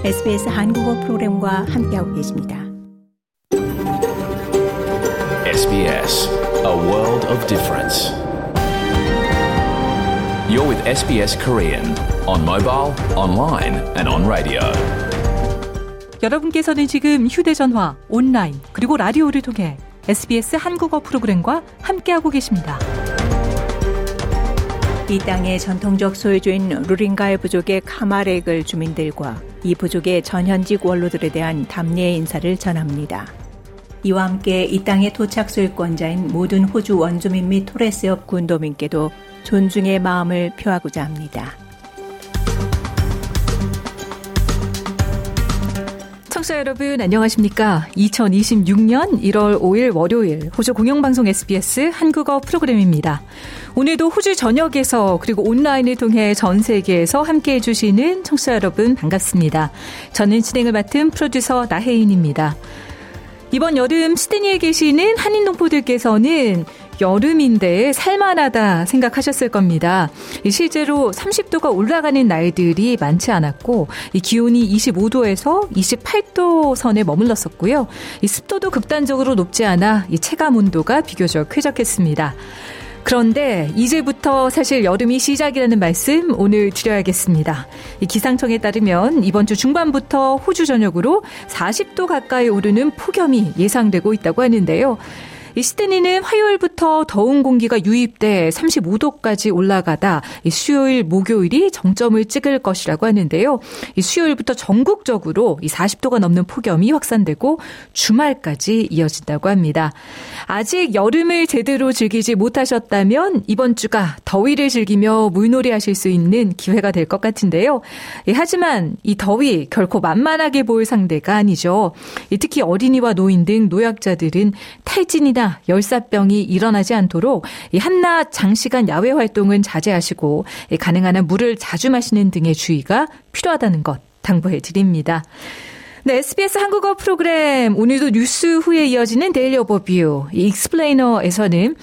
SBS 한국어 프로그램과 함께하고 계십니다. SBS, a world of difference. You're with SBS Korean on mobile, online and on radio. 여러분께서는 지금 휴대전화, 온라인, 그리고 라디오를 통해 SBS 한국어 프로그램과 함께하고 계십니다. 이 땅의 전통적 소유주인 루링가이 부족의 카마렉을 주민들과 이 부족의 전현직 원로들에 대한 담례의 인사를 전합니다. 이와 함께 이 땅의 토착 소유권자인 모든 호주 원주민 및 토레스협 군도민께도 존중의 마음을 표하고자 합니다. 청취자 여러분 안녕하십니까? 2026년 1월 5일 월요일 호주 공영방송 SBS 한국어 프로그램입니다. 오늘도 호주 전역에서 그리고 온라인을 통해 전 세계에서 함께해 주시는 청취자 여러분 반갑습니다. 저는 진행을 맡은 프로듀서 나혜인입니다. 이번 여름 시드니에 계시는 한인 동포들께서는 여름인데 살만하다 생각하셨을 겁니다. 실제로 30도가 올라가는 날들이 많지 않았고 이 기온이 25도에서 28도 선에 머물렀었고요. 이 습도도 극단적으로 높지 않아 이 체감 온도가 비교적 쾌적했습니다. 그런데 이제부터 사실 여름이 시작이라는 말씀 오늘 드려야겠습니다. 이 기상청에 따르면 이번 주 중반부터 호주 전역으로 40도 가까이 오르는 폭염이 예상되고 있다고 하는데요. 이 시드니는 화요일부터 더운 공기가 유입돼 35도까지 올라가다 이 수요일, 목요일이 정점을 찍을 것이라고 하는데요. 이 수요일부터 전국적으로 이 40도가 넘는 폭염이 확산되고 주말까지 이어진다고 합니다. 아직 여름을 제대로 즐기지 못하셨다면 이번 주가 더위를 즐기며 물놀이 하실 수 있는 기회가 될 것 같은데요. 하지만 이 더위 결코 만만하게 보일 상대가 아니죠. 특히 어린이와 노인 등 노약자들은 탈진이나 열사병이 일어나지 않도록 한낮 장시간 야외 활동은 자제하시고 가능한 한 물을 자주 마시는 등의 주의가 필요하다는 것 당부해 드립니다. 네, SBS 한국어 프로그램 오늘도 뉴스 후에 이어지는 데일리 오버뷰 익스플레이너에서는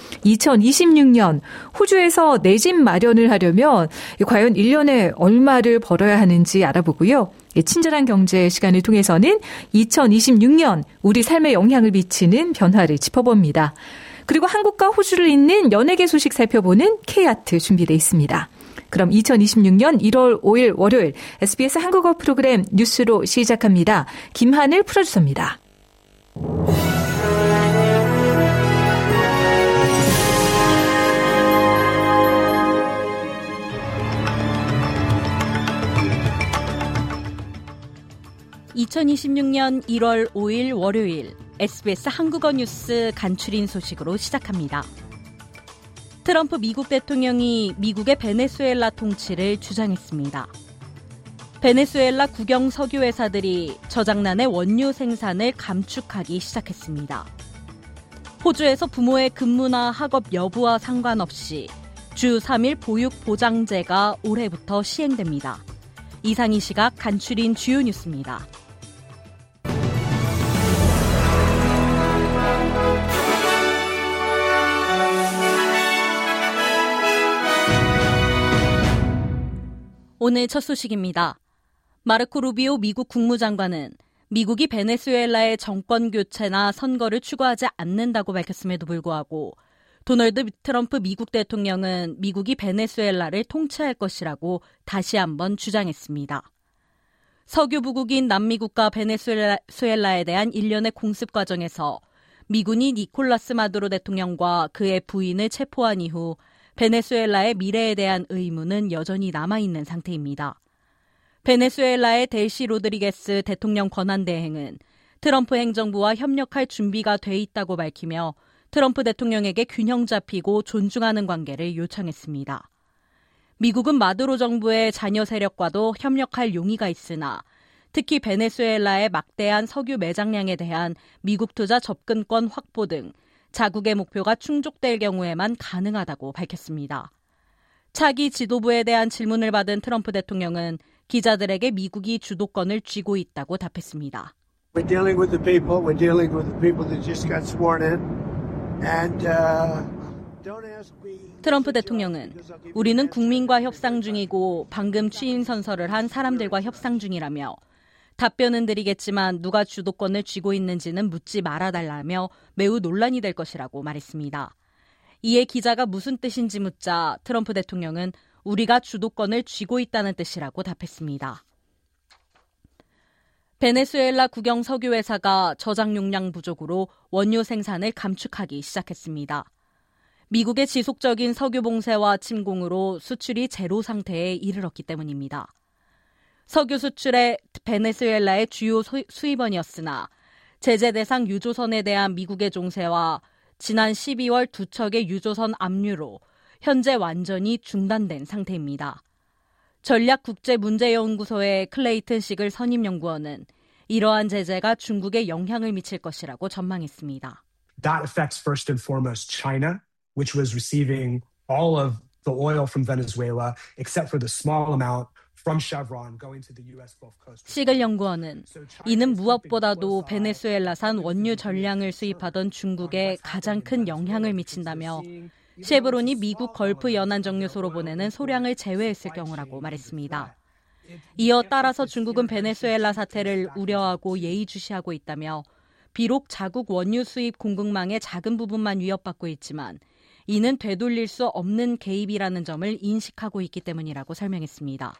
2026년 호주에서 내 집 마련을 하려면 과연 1년에 얼마를 벌어야 하는지 알아보고요. 친절한 경제 시간을 통해서는 2026년 우리 삶에 영향을 미치는 변화를 짚어봅니다. 그리고 한국과 호주를 잇는 연예계 소식 살펴보는 K-아트 준비되어 있습니다. 그럼 2026년 1월 5일 월요일 SBS 한국어 프로그램 뉴스로 시작합니다. 김하늘 프로듀서입니다. (2026년 1월 5일) 월요일 SBS 한국어 뉴스 간추린 소식으로 시작합니다. 트럼프 미국 대통령이 미국의 베네수엘라 통치를 주장했습니다. 베네수엘라 국영 석유 회사들이 저장난의 원유 생산을 감축하기 시작했습니다. 호주에서 부모의 근무나 학업 여부와 상관없이 주 3일 보육 보장제가 올해부터 시행됩니다. 이상 이 시각 간추린 주요 뉴스입니다. 오늘 첫 소식입니다. 마르코 루비오 미국 국무장관은 미국이 베네수엘라의 정권 교체나 선거를 추구하지 않는다고 밝혔음에도 불구하고 도널드 트럼프 미국 대통령은 미국이 베네수엘라를 통치할 것이라고 다시 한번 주장했습니다. 석유 부국인 남미국가 베네수엘라에 대한 일련의 공습 과정에서 미군이 니콜라스 마두로 대통령과 그의 부인을 체포한 이후 베네수엘라의 미래에 대한 의문은 여전히 남아있는 상태입니다. 베네수엘라의 델시 로드리게스 대통령 권한대행은 트럼프 행정부와 협력할 준비가 돼 있다고 밝히며 트럼프 대통령에게 균형 잡히고 존중하는 관계를 요청했습니다. 미국은 마두로 정부의 자녀 세력과도 협력할 용의가 있으나 특히 베네수엘라의 막대한 석유 매장량에 대한 미국 투자 접근권 확보 등 자국의 목표가 충족될 경우에만 가능하다고 밝혔습니다. 차기 지도부에 대한 질문을 받은 트럼프 대통령은 기자들에게 미국이 주도권을 쥐고 있다고 답했습니다. We're dealing with the people. We're dealing with the people that just got sworn in. And don't ask me. 트럼프 대통령은 우리는 국민과 협상 중이고 방금 취임 선서를 한 사람들과 협상 중이라며 답변은 드리겠지만 누가 주도권을 쥐고 있는지는 묻지 말아달라며 매우 논란이 될 것이라고 말했습니다. 이에 기자가 무슨 뜻인지 묻자 트럼프 대통령은 우리가 주도권을 쥐고 있다는 뜻이라고 답했습니다. 베네수엘라 국영 석유회사가 저장 용량 부족으로 원유 생산을 감축하기 시작했습니다. 미국의 지속적인 석유 봉쇄와 침공으로 수출이 제로 상태에 이르렀기 때문입니다. 석유 수출의 베네수엘라의 주요 수입원이었으나 제재 대상 유조선에 대한 미국의 종세와 지난 12월 두 척의 유조선 압류로 현재 완전히 중단된 상태입니다. 전략국제문제연구소의 클레이튼 시글 선임연구원은 이러한 제재가 중국에 영향을 미칠 것이라고 전망했습니다. That affects first and foremost China, which was receiving all of the oil from Venezuela, except for the small amount from Chevron going to the U.S. Gulf Coast. 시글 연구원은 이는 무엇보다도 베네수엘라산 원유 전량을 수입하던 중국에 가장 큰 영향을 미친다며 셰브론이 미국 걸프 연안 정유소로 보내는 소량을 제외했을 경우라고 말했습니다. 이어 따라서 중국은 베네수엘라 사태를 우려하고 예의주시하고 있다며 비록 자국 원유 수입 공급망의 작은 부분만 위협받고 있지만 이는 되돌릴 수 없는 개입이라는 점을 인식하고 있기 때문이라고 설명했습니다.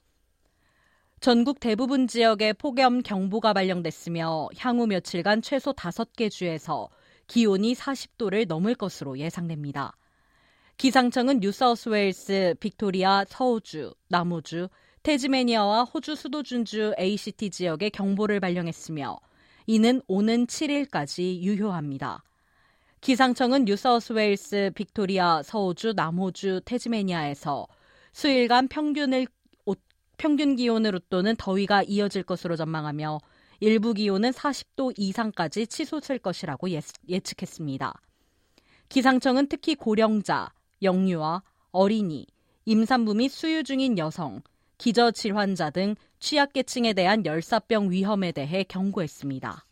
전국 대부분 지역에 폭염 경보가 발령됐으며 향후 며칠간 최소 5개 주에서 기온이 40도를 넘을 것으로 예상됩니다. 기상청은 뉴사우스웨일스, 빅토리아, 서호주, 남호주, 태즈메니아와 호주 수도준주 ACT 지역에 경보를 발령했으며 이는 오는 7일까지 유효합니다. 기상청은 뉴사우스웨일스, 빅토리아, 서호주, 남호주, 태즈메니아에서 수일간 평균 기온을 웃도는 더위가 이어질 것으로 전망하며 일부 기온은 40도 이상까지 치솟을 것이라고 예측했습니다. 기상청은 특히 고령자, 영유아, 어린이, 임산부 및 수유 중인 여성, 기저질환자 등 취약계층에 대한 열사병 위험에 대해 경고했습니다.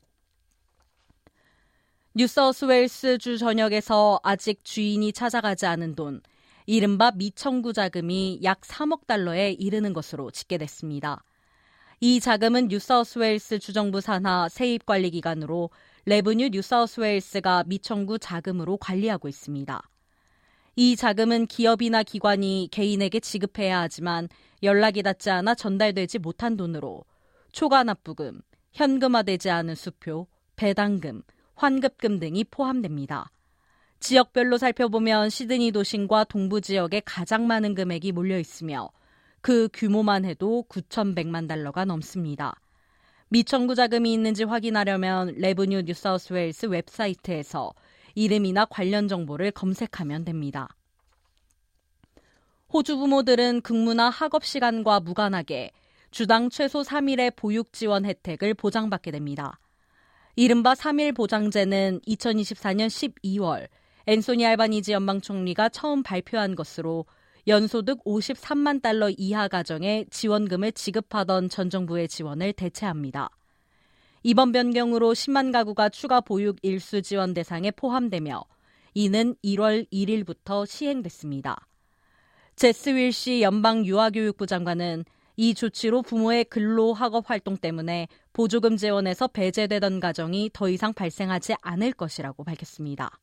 뉴사우스웨일스주 전역에서 아직 주인이 찾아가지 않은 돈, 이른바 미청구 자금이 약 3억 달러에 이르는 것으로 집계됐습니다. 이 자금은 뉴사우스웨일스 주정부 산하 세입관리기관으로 레브뉴 뉴사우스웨일스가 미청구 자금으로 관리하고 있습니다. 이 자금은 기업이나 기관이 개인에게 지급해야 하지만 연락이 닿지 않아 전달되지 못한 돈으로 초과납부금, 현금화되지 않은 수표, 배당금, 환급금 등이 포함됩니다. 지역별로 살펴보면 시드니 도심과 동부 지역에 가장 많은 금액이 몰려 있으며 그 규모만 해도 9,100만 달러가 넘습니다. 미청구 자금이 있는지 확인하려면 레브뉴 뉴사우스웨일스 웹사이트에서 이름이나 관련 정보를 검색하면 됩니다. 호주 부모들은 근무나 학업 시간과 무관하게 주당 최소 3일의 보육 지원 혜택을 보장받게 됩니다. 이른바 3일 보장제는 2024년 12월 앤소니 알바니지 연방총리가 처음 발표한 것으로 연소득 53만 달러 이하 가정에 지원금을 지급하던 전 정부의 지원을 대체합니다. 이번 변경으로 10만 가구가 추가 보육 일수 지원 대상에 포함되며 이는 1월 1일부터 시행됐습니다. 제스 윌시 연방 유아교육부 장관은 이 조치로 부모의 근로 학업 활동 때문에 보조금 지원에서 배제되던 가정이 더 이상 발생하지 않을 것이라고 밝혔습니다.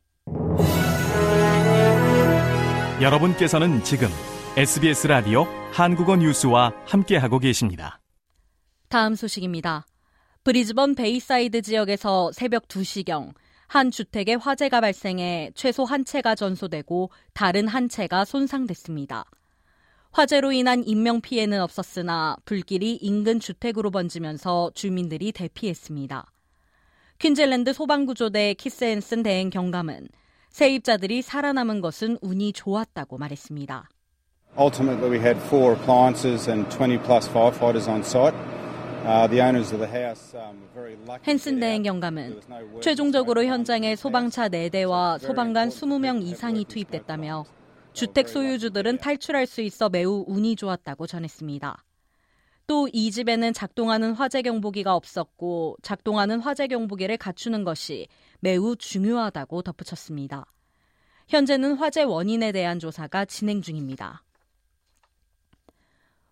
여러분께서는 지금 SBS 라디오 한국어 뉴스와 함께하고 계십니다. 다음 소식입니다. 브리즈번 베이사이드 지역에서 새벽 2시경 한 주택에 화재가 발생해 최소 한 채가 전소되고 다른 한 채가 손상됐습니다. 화재로 인한 인명피해는 없었으나 불길이 인근 주택으로 번지면서 주민들이 대피했습니다. 퀸즐랜드 소방구조대 키스 앤슨 대행 경감은 세입자들이 살아남은 것은 운이 좋았다고 말했습니다. Ultimately, we had 4 appliances and 20 plus firefighters on site. The owners of the house were very lucky. 헨슨 대행 경감은 최종적으로 현장에 소방차 4대와 소방관 20명 이상이 투입됐다며 주택 소유주들은 탈출할 수 있어 매우 운이 좋았다고 전했습니다. 또 이 집에는 작동하는 화재 경보기가 없었고 작동하는 화재 경보기를 갖추는 것이 매우 중요하다고 덧붙였습니다. 현재는 화재 원인에 대한 조사가 진행 중입니다.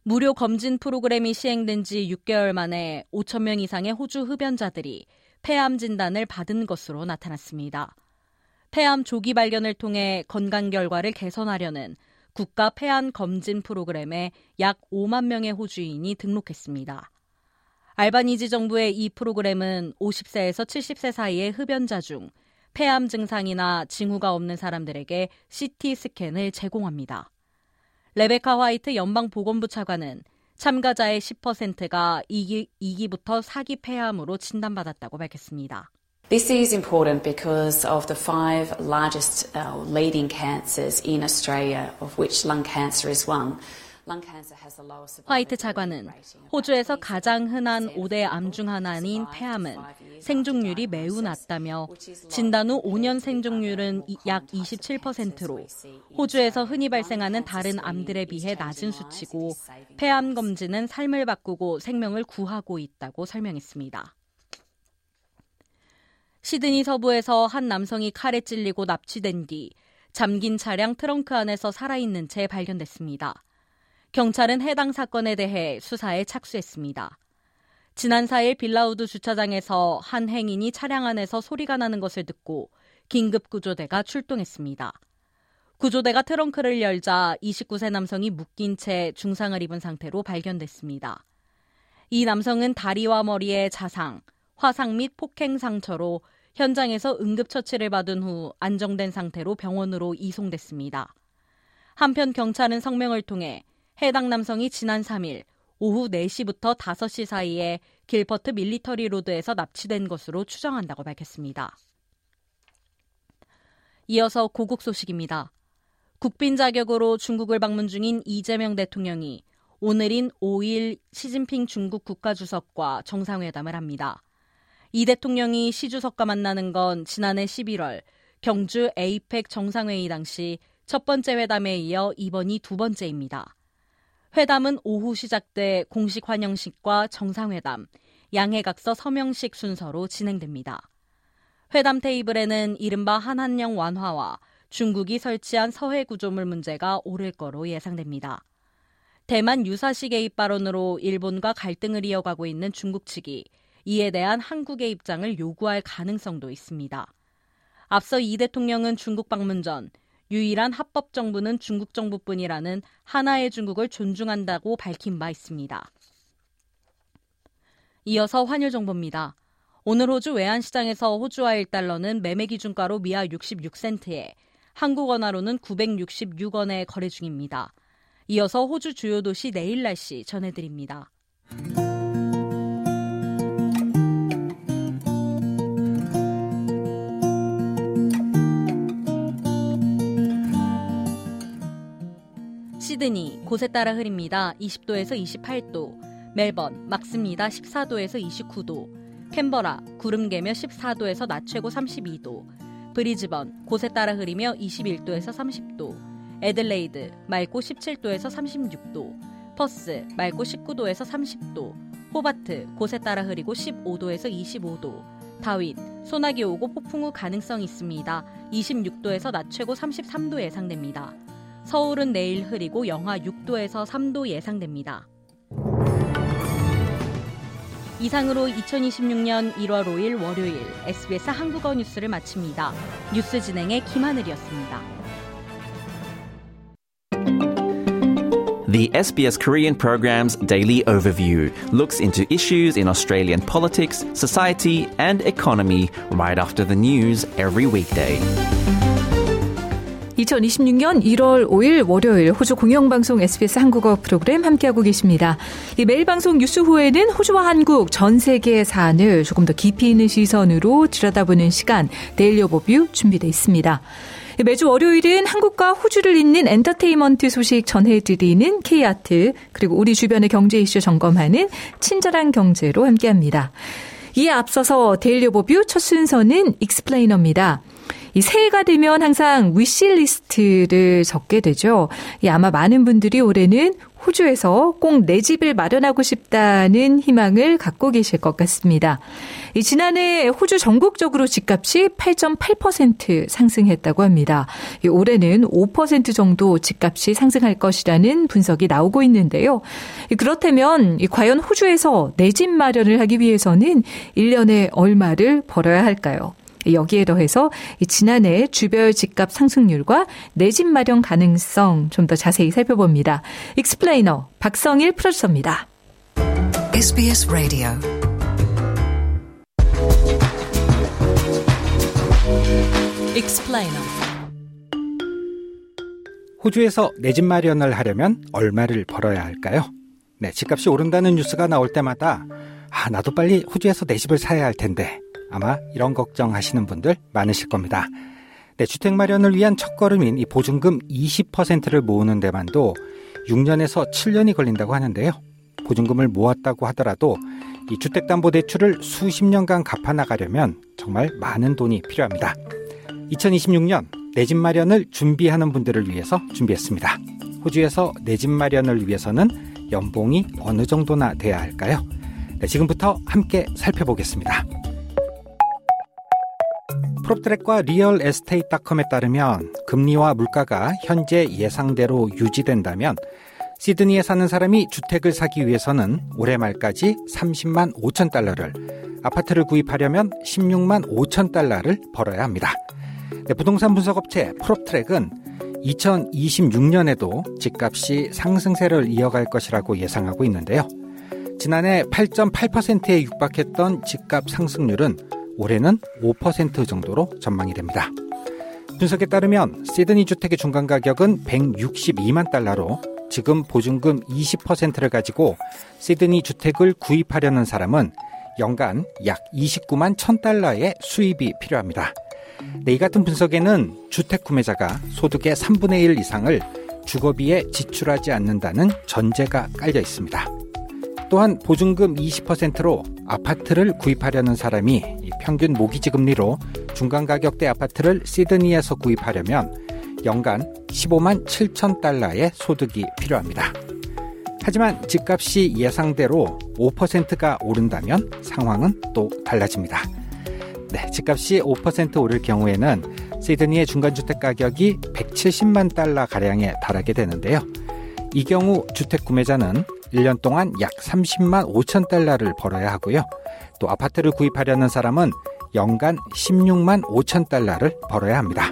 무료 검진 프로그램이 시행된 지 6개월 만에 5,000명 이상의 호주 흡연자들이 폐암 진단을 받은 것으로 나타났습니다. 폐암 조기 발견을 통해 건강 결과를 개선하려는 국가 폐암 검진 프로그램에 약 5만 명의 호주인이 등록했습니다. 알바니지 정부의 이 프로그램은 50세에서 70세 사이의 흡연자 중 폐암 증상이나 징후가 없는 사람들에게 CT 스캔을 제공합니다. 레베카 화이트 연방보건부 차관은 참가자의 10%가 2기부터 4기 폐암으로 진단받았다고 밝혔습니다. This is important because of the 5 largest leading cancers in Australia, of which lung cancer is one. 화이트 차관은 호주에서 가장 흔한 5대 암 중 하나인 폐암은 생존율이 매우 낮다며 진단 후 5년 생존율은 약 27%로 호주에서 흔히 발생하는 다른 암들에 비해 낮은 수치고 폐암 검진은 삶을 바꾸고 생명을 구하고 있다고 설명했습니다. 시드니 서부에서 한 남성이 칼에 찔리고 납치된 뒤 잠긴 차량 트렁크 안에서 살아있는 채 발견됐습니다. 경찰은 해당 사건에 대해 수사에 착수했습니다. 지난 4일 빌라우드 주차장에서 한 행인이 차량 안에서 소리가 나는 것을 듣고 긴급구조대가 출동했습니다. 구조대가 트렁크를 열자 29세 남성이 묶인 채 중상을 입은 상태로 발견됐습니다. 이 남성은 다리와 머리에 자상, 화상 및 폭행 상처로 현장에서 응급처치를 받은 후 안정된 상태로 병원으로 이송됐습니다. 한편 경찰은 성명을 통해 해당 남성이 지난 3일 오후 4시부터 5시 사이에 길퍼트 밀리터리 로드에서 납치된 것으로 추정한다고 밝혔습니다. 이어서 고국 소식입니다. 국빈 자격으로 중국을 방문 중인 이재명 대통령이 오늘인 5일 시진핑 중국 국가주석과 정상회담을 합니다. 이 대통령이 시 주석과 만나는 건 지난해 11월 경주 에이펙 정상회의 당시 첫 번째 회담에 이어 이번이 두 번째입니다. 회담은 오후 시작돼 공식 환영식과 정상회담, 양해각서 서명식 순서로 진행됩니다. 회담 테이블에는 이른바 한한령 완화와 중국이 설치한 서해 구조물 문제가 오를 거로 예상됩니다. 대만 유사시 개입 발언으로 일본과 갈등을 이어가고 있는 중국 측이 이에 대한 한국의 입장을 요구할 가능성도 있습니다. 앞서 이 대통령은 중국 방문 전 유일한 합법 정부는 중국 정부뿐이라는 하나의 중국을 존중한다고 밝힌 바 있습니다. 이어서 환율 정보입니다. 오늘 호주 외환시장에서 호주화 1달러는 매매 기준가로 미아 66센트에 한국 원화로는 966원에 거래 중입니다. 이어서 호주 주요 도시 내일 날씨 전해드립니다. 시드니, 곳에 따라 흐립니다. 20도에서 28도. 멜번, 맑습니다. 14도에서 29도. 캔버라, 구름 개며 14도에서 낮 최고 32도. 브리즈번, 곳에 따라 흐리며 21도에서 30도. 애들레이드, 맑고 17도에서 36도. 퍼스, 맑고 19도에서 30도. 호바트, 곳에 따라 흐리고 15도에서 25도. 다윈, 소나기 오고 폭풍 후 가능성 있습니다. 26도에서 낮 최고 33도 예상됩니다. 서울은 내일 흐리고 영하 6도에서 3도 예상됩니다. 이상으로 2026년 1월 5일 월요일 SBS 한국어 뉴스를 마칩니다. 뉴스 진행의 김하늘이었습니다. The SBS Korean program's Daily Overview looks into issues in Australian politics, society and economy right after the news every weekday. 2026년 1월 5일 월요일 호주 공영방송 SBS 한국어 프로그램 함께하고 계십니다. 이 매일 방송 뉴스 후에는 호주와 한국 전 세계의 사안을 조금 더 깊이 있는 시선으로 들여다보는 시간 데일리 오버뷰 준비되어 있습니다. 매주 월요일은 한국과 호주를 잇는 엔터테인먼트 소식 전해드리는 K아트 그리고 우리 주변의 경제 이슈 점검하는 친절한 경제로 함께합니다. 이에 앞서서 데일리 오버뷰 첫 순서는 익스플레이너입니다. 이 새해가 되면 항상 위시리스트를 적게 되죠. 아마 많은 분들이 올해는 호주에서 꼭 내 집을 마련하고 싶다는 희망을 갖고 계실 것 같습니다. 지난해 호주 전국적으로 집값이 8.8% 상승했다고 합니다. 올해는 5% 정도 집값이 상승할 것이라는 분석이 나오고 있는데요. 그렇다면 과연 호주에서 내 집 마련을 하기 위해서는 1년에 얼마를 벌어야 할까요? 여기에 더해서 지난해 주별 집값 상승률과 내 집 마련 가능성 좀 더 자세히 살펴봅니다. 익스플레이너 박성일 프로듀서입니다. SBS 라디오 익스플레이너 호주에서 내 집 마련을 하려면 얼마를 벌어야 할까요? 네, 집값이 오른다는 뉴스가 나올 때마다 나도 빨리 호주에서 내 집을 사야 할 텐데 아마 이런 걱정하시는 분들 많으실 겁니다. 네, 주택 마련을 위한 첫걸음인 이 보증금 20%를 모으는 데만도 6년에서 7년이 걸린다고 하는데요. 보증금을 모았다고 하더라도 이 주택담보대출을 수십 년간 갚아나가려면 정말 많은 돈이 필요합니다. 2026년 내 집 마련을 준비하는 분들을 위해서 준비했습니다. 호주에서 내 집 마련을 위해서는 연봉이 어느 정도나 돼야 할까요? 네, 지금부터 함께 살펴보겠습니다. 프롭트랙과 리얼에스테이트닷컴에 따르면 금리와 물가가 현재 예상대로 유지된다면 시드니에 사는 사람이 주택을 사기 위해서는 올해 말까지 30만 5천 달러를, 아파트를 구입하려면 16만 5천 달러를 벌어야 합니다. 네, 부동산 분석업체 프롭트랙은 2026년에도 집값이 상승세를 이어갈 것이라고 예상하고 있는데요. 지난해 8.8%에 육박했던 집값 상승률은 올해는 5% 정도로 전망이 됩니다. 분석에 따르면 시드니 주택의 중간 가격은 162만 달러로 지금 보증금 20%를 가지고 시드니 주택을 구입하려는 사람은 연간 약 29만 1,000달러의 수입이 필요합니다. 네, 이 같은 분석에는 주택 구매자가 소득의 3분의 1 이상을 주거비에 지출하지 않는다는 전제가 깔려 있습니다. 또한 보증금 20%로 아파트를 구입하려는 사람이 평균 모기지 금리로 중간 가격대 아파트를 시드니에서 구입하려면 연간 15만 7천 달러의 소득이 필요합니다. 하지만 집값이 예상대로 5%가 오른다면 상황은 또 달라집니다. 네, 집값이 5% 오를 경우에는 시드니의 중간주택 가격이 170만 달러가량에 달하게 되는데요. 이 경우 주택 구매자는 1년 동안 약 30만 5천 달러를 벌어야 하고요. 또 아파트를 구입하려는 사람은 연간 16만 5천 달러를 벌어야 합니다.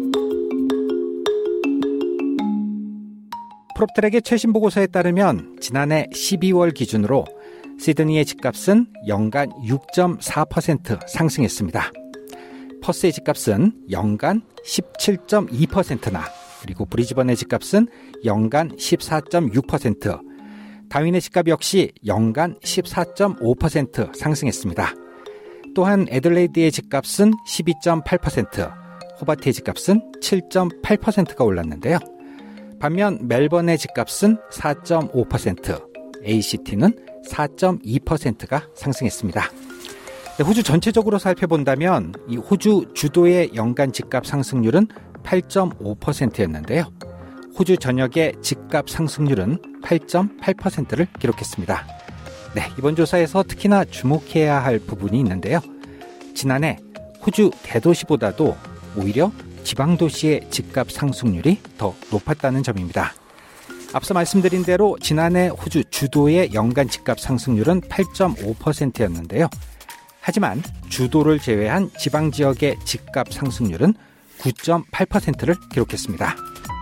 프롭트랙의 최신 보고서에 따르면 지난해 12월 기준으로 시드니의 집값은 연간 6.4% 상승했습니다. 퍼스의 집값은 연간 17.2%나 그리고 브리즈번의 집값은 연간 14.6%, 다윈의 집값 역시 연간 14.5% 상승했습니다. 또한 애들레이드의 집값은 12.8%, 호바트의 집값은 7.8%가 올랐는데요. 반면 멜번의 집값은 4.5%, ACT는 4.2%가 상승했습니다. 호주 전체적으로 살펴본다면 이 호주 주도의 연간 집값 상승률은 8.5%였는데요. 호주 전역의 집값 상승률은 8.8%를 기록했습니다. 네, 이번 조사에서 특히나 주목해야 할 부분이 있는데요. 지난해 호주 대도시보다도 오히려 지방도시의 집값 상승률이 더 높았다는 점입니다. 앞서 말씀드린 대로 지난해 호주 주도의 연간 집값 상승률은 8.5%였는데요. 하지만 주도를 제외한 지방지역의 집값 상승률은 9.8%를 기록했습니다.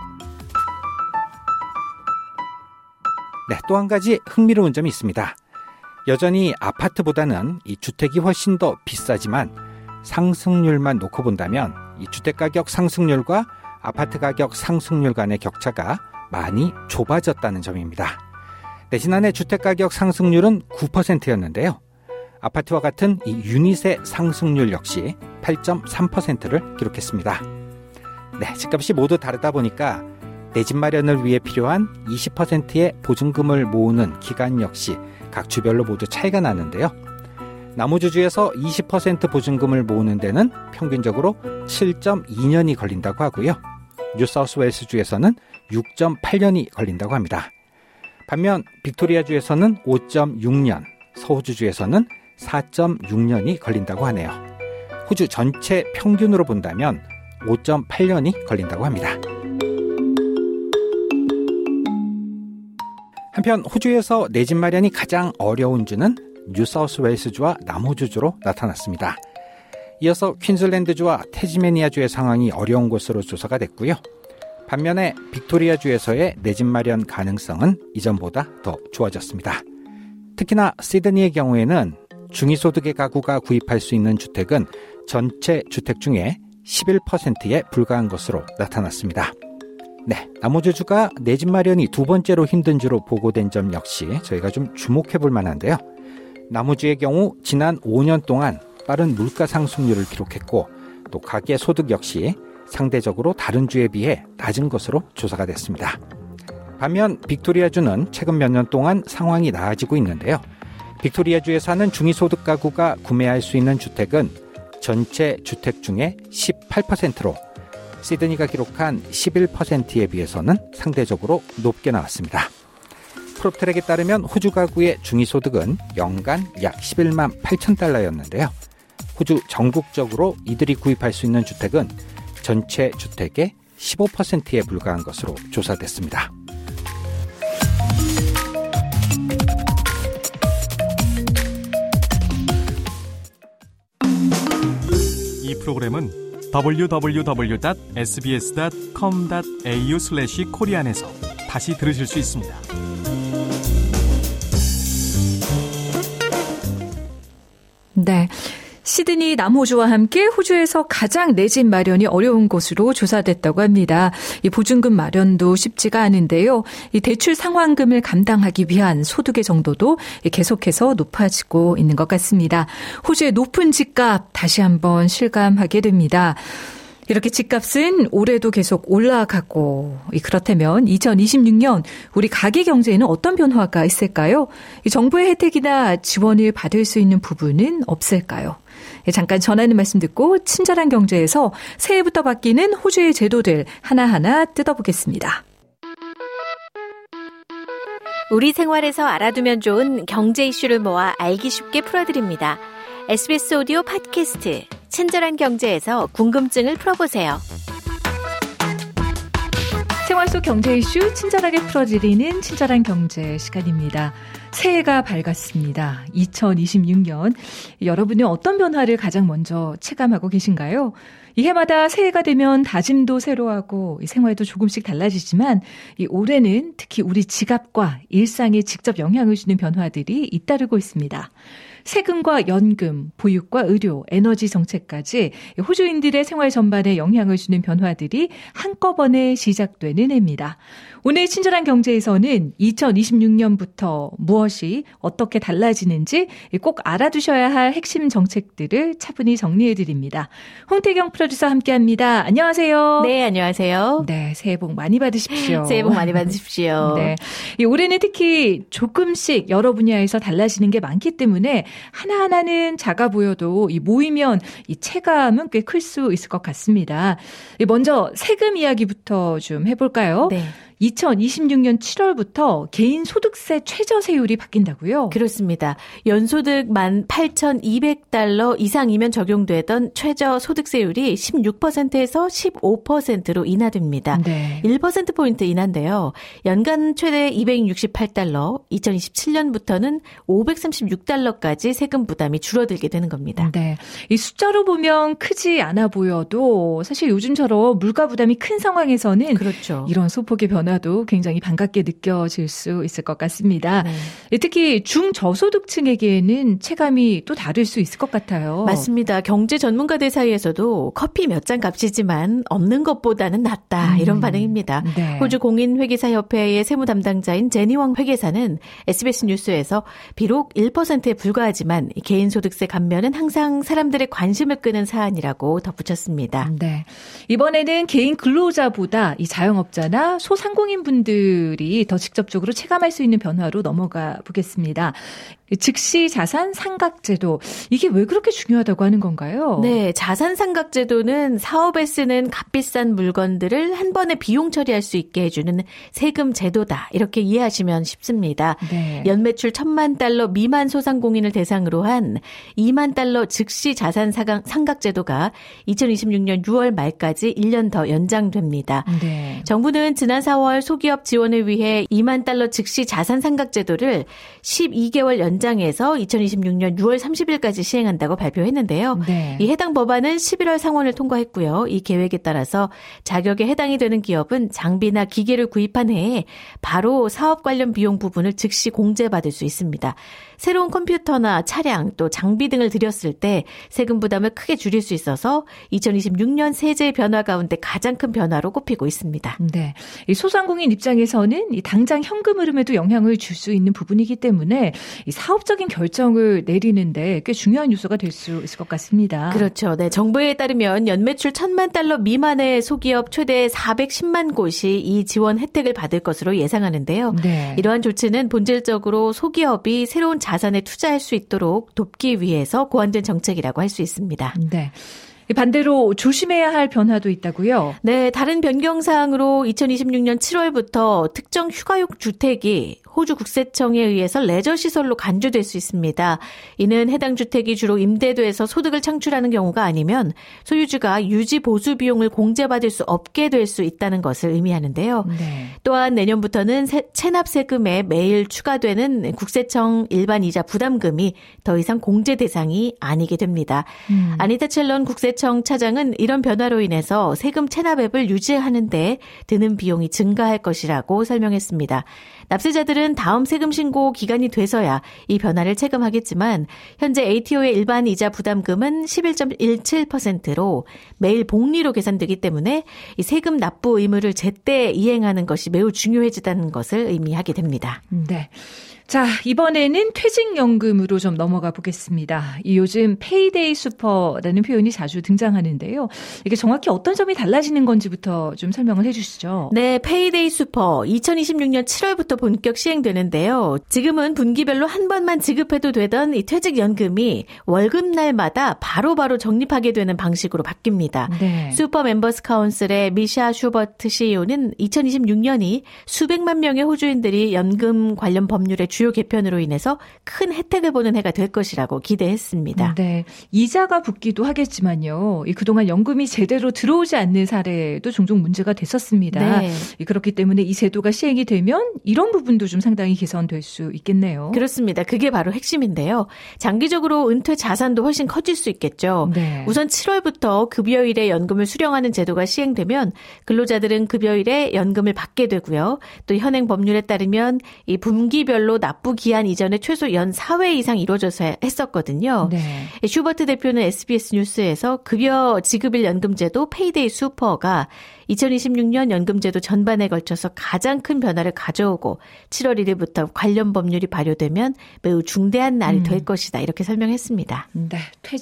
네, 또 한 가지 흥미로운 점이 있습니다. 여전히 아파트보다는 이 주택이 훨씬 더 비싸지만 상승률만 놓고 본다면 이 주택가격 상승률과 아파트 가격 상승률 간의 격차가 많이 좁아졌다는 점입니다. 네, 지난해 주택가격 상승률은 9%였는데요. 아파트와 같은 이 유닛의 상승률 역시 8.3%를 기록했습니다. 네, 집값이 모두 다르다 보니까 내 집 마련을 위해 필요한 20%의 보증금을 모으는 기간 역시 각 주별로 모두 차이가 나는데요. 남우주주에서 20% 보증금을 모으는 데는 평균적으로 7.2년이 걸린다고 하고요. 뉴사우스웨일스주에서는 6.8년이 걸린다고 합니다. 반면 빅토리아주에서는 5.6년, 서호주주에서는 4.6년이 걸린다고 하네요. 호주 전체 평균으로 본다면 5.8년이 걸린다고 합니다. 한편 호주에서 내 집 마련이 가장 어려운 주는 뉴사우스웨일스주와 남호주주로 나타났습니다. 이어서 퀸즐랜드주와 태즈메니아주의 상황이 어려운 것으로 조사가 됐고요. 반면에 빅토리아주에서의 내 집 마련 가능성은 이전보다 더 좋아졌습니다. 특히나 시드니의 경우에는 중위소득의 가구가 구입할 수 있는 주택은 전체 주택 중에 11%에 불과한 것으로 나타났습니다. 네, 남호주주가 내 집 마련이 두 번째로 힘든 주로 보고된 점 역시 저희가 좀 주목해 볼 만한데요. 남호주의 경우 지난 5년 동안 빠른 물가 상승률을 기록했고 또 가계 소득 역시 상대적으로 다른 주에 비해 낮은 것으로 조사가 됐습니다. 반면 빅토리아주는 최근 몇 년 동안 상황이 나아지고 있는데요. 빅토리아주에 사는 중위소득 가구가 구매할 수 있는 주택은 전체 주택 중에 18%로 시드니가 기록한 11%에 비해서는 상대적으로 높게 나왔습니다. 프롭트랙에 따르면 호주 가구의 중위소득은 연간 약 11만 8천 달러였는데요. 호주 전국적으로 이들이 구입할 수 있는 주택은 전체 주택의 15%에 불과한 것으로 조사됐습니다. 이 프로그램은 www.sbs.com.au/korean에서 다시 들으실 수 있습니다. 네. 시드니 남호주와 함께 호주에서 가장 내 집 마련이 어려운 곳으로 조사됐다고 합니다. 이 보증금 마련도 쉽지가 않은데요. 이 대출 상환금을 감당하기 위한 소득의 정도도 계속해서 높아지고 있는 것 같습니다. 호주의 높은 집값 다시 한번 실감하게 됩니다. 이렇게 집값은 올해도 계속 올라가고 그렇다면 2026년 우리 가계 경제에는 어떤 변화가 있을까요? 이 정부의 혜택이나 지원을 받을 수 있는 부분은 없을까요? 잠깐 전하는 말씀 듣고 친절한 경제에서 새해부터 바뀌는 호주의 제도들 하나하나 뜯어보겠습니다. 우리 생활에서 알아두면 좋은 경제 이슈를 모아 알기 쉽게 풀어드립니다. SBS 오디오 팟캐스트 친절한 경제에서 궁금증을 풀어보세요. 생활 속 경제 이슈 친절하게 풀어드리는 친절한 경제 시간입니다. 새해가 밝았습니다. 2026년 여러분은 어떤 변화를 가장 먼저 체감하고 계신가요? 이 해마다 새해가 되면 다짐도 새로하고 생활도 조금씩 달라지지만 이 올해는 특히 우리 지갑과 일상에 직접 영향을 주는 변화들이 잇따르고 있습니다. 세금과 연금, 보육과 의료, 에너지 정책까지 호주인들의 생활 전반에 영향을 주는 변화들이 한꺼번에 시작되는 해입니다. 오늘 친절한 경제에서는 2026년부터 무엇이 어떻게 달라지는지 꼭 알아두셔야 할 핵심 정책들을 차분히 정리해드립니다. 홍태경 프로듀서 함께합니다. 안녕하세요. 네, 안녕하세요. 네, 새해 복 많이 받으십시오. 새해 복 많이 받으십시오. 네, 올해는 특히 조금씩 여러 분야에서 달라지는 게 많기 때문에 하나하나는 작아 보여도 모이면 이 체감은 꽤 클 수 있을 것 같습니다. 먼저 세금 이야기부터 좀 해볼까요? 네. 2026년 7월부터 개인 소득세 최저세율이 바뀐다고요? 그렇습니다. 연소득 18,200달러 이상이면 적용되던 최저소득세율이 16%에서 15%로 인하됩니다. 네. 1%포인트 인하인데요. 연간 최대 268달러, 2027년부터는 536달러까지 세금 부담이 줄어들게 되는 겁니다. 네. 이 숫자로 보면 크지 않아 보여도 사실 요즘처럼 물가 부담이 큰 상황에서는 그렇죠. 이런 소폭의 변화도 굉장히 반갑게 느껴질 수 있을 것 같습니다. 네. 특히 중저소득층에게는 체감이 또 다를 수 있을 것 같아요. 맞습니다. 경제 전문가들 사이에서도 커피 몇 잔 값이지만 없는 것보다는 낫다 이런 반응입니다. 네. 호주 공인회계사협회의 세무 담당자인 제니왕 회계사는 SBS 뉴스에서 비록 1%에 불과하지만 개인 소득세 감면은 항상 사람들의 관심을 끄는 사안이라고 덧붙였습니다. 네. 이번에는 개인 근로자보다 이 자영업자나 소상공 소상공인 분들이 더 직접적으로 체감할 수 있는 변화로 넘어가 보겠습니다. 즉시 자산 상각제도, 이게 왜 그렇게 중요하다고 하는 건가요? 네, 자산 상각제도는 사업에 쓰는 값비싼 물건들을 한 번에 비용 처리할 수 있게 해주는 세금 제도다, 이렇게 이해하시면 쉽습니다. 네. 연매출 1,000만 달러 미만 소상공인을 대상으로 한 2만 달러 즉시 자산 상각제도가 2026년 6월 말까지 1년 더 연장됩니다. 네. 정부는 지난 4월 소기업 지원을 위해 2만 달러 즉시 자산 상각제도를 12개월 연장해서 2026년 6월 30일까지 시행한다고 발표했는데요. 네. 이 해당 법안은 11월 상원을 통과했고요. 이 계획에 따라서 자격에 해당이 되는 기업은 장비나 기계를 구입한 해에 바로 사업 관련 비용 부분을 즉시 공제받을 수 있습니다. 새로운 컴퓨터나 차량 또 장비 등을 들였을 때 세금 부담을 크게 줄일 수 있어서 2026년 세제 변화 가운데 가장 큰 변화로 꼽히고 있습니다. 네, 이 소상공인 입장에서는 이 당장 현금 흐름에도 영향을 줄 수 있는 부분이기 때문에 이 사업적인 결정을 내리는데 꽤 중요한 요소가 될 수 있을 것 같습니다. 그렇죠. 네, 정부에 따르면 연매출 1,000만 달러 미만의 소기업 최대 410만 곳이 이 지원 혜택을 받을 것으로 예상하는데요. 네. 이러한 조치는 본질적으로 소기업이 새로운 자산에 투자할 수 있도록 돕기 위해서 고안된 정책이라고 할 수 있습니다. 네. 반대로 조심해야 할 변화도 있다고요? 네, 다른 변경사항으로 2026년 7월부터 특정 휴가용 주택이 호주 국세청에 의해서 레저시설로 간주될 수 있습니다. 이는 해당 주택이 주로 임대돼서 소득을 창출하는 경우가 아니면 소유주가 유지 보수 비용을 공제받을 수 없게 될 수 있다는 것을 의미하는데요. 네. 또한 내년부터는 체납 세금에 매일 추가되는 국세청 일반 이자 부담금이 더 이상 공제 대상이 아니게 됩니다. 아니타 첼런 국세청 차장은 이런 변화로 인해서 세금 체납 앱을 유지하는 데 드는 비용이 증가할 것이라고 설명했습니다. 납세자들은 다음 세금 신고 기간이 돼서야 이 변화를 체감하겠지만 현재 ATO의 일반 이자 부담금은 11.17%로 매일 복리로 계산되기 때문에 이 세금 납부 의무를 제때 이행하는 것이 매우 중요해지다는 것을 의미하게 됩니다. 네. 자, 이번에는 퇴직연금으로 좀 넘어가 보겠습니다. 이 요즘 페이데이 슈퍼라는 표현이 자주 등장하는데요. 이게 정확히 어떤 점이 달라지는 건지부터 좀 설명을 해 주시죠. 네, 페이데이 슈퍼 2026년 7월부터 본격 시행되는데요. 지금은 분기별로 한 번만 지급해도 되던 이 퇴직연금이 월급날마다 바로바로 적립하게 되는 방식으로 바뀝니다. 네. 슈퍼 멤버스 카운슬의 미샤 슈버트 CEO는 2026년이 수백만 명의 호주인들이 연금 관련 법률의 주요 개편으로 인해서 큰 혜택을 보는 해가 될 것이라고 기대했습니다. 네, 이자가 붙기도 하겠지만요. 그동안 연금이 제대로 들어오지 않는 사례도 종종 문제가 됐었습니다. 네. 그렇기 때문에 이 제도가 시행이 되면 이런 부분도 좀 상당히 개선될 수 있겠네요. 그렇습니다. 그게 바로 핵심인데요. 장기적으로 은퇴 자산도 훨씬 커질 수 있겠죠. 네. 우선 7월부터 급여일에 연금을 수령하는 제도가 시행되면 근로자들은 급여일에 연금을 받게 되고요. 또 현행 법률에 따르면 이 분기별로 납부 기한 이전에 최소 연 4회 이상 이루어져서 했었거든요. 네. 슈버트 대표는 SBS 뉴스에서 급여 지급일 연금제도 페이데이 슈퍼가 2026년 연금제도 전반에 걸쳐서 가장 큰 변화를 가져오고 7월 1일부터 관련 법률이 발효되면 매우 중대한 날이 될 것이다. 이렇게 설명했습니다. 네,